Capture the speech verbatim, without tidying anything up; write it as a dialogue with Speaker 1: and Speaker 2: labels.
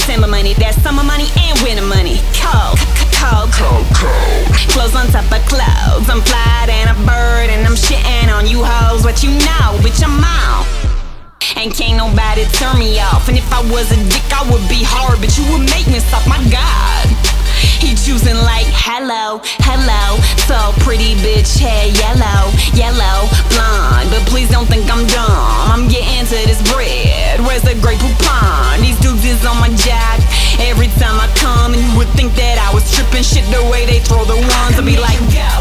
Speaker 1: December money, that's summer money and winter money. Cold, cold, cold, cold. Clothes on top of clothes. I'm fly and a bird and I'm shitting on you hoes. What you know, bitch, I'm out. And can't nobody turn me off. And if I was a dick, I would be hard, but you would make me stop, my God. He choosing like, hello, hello. So pretty bitch, hair yellow, yellow, blonde. But please don't think I'm dumb, I'm getting to this bread. Where's the great poupon? These dudes is on my jack every time I come. And you would think that I was tripping shit the way they throw the ones. I'll be like,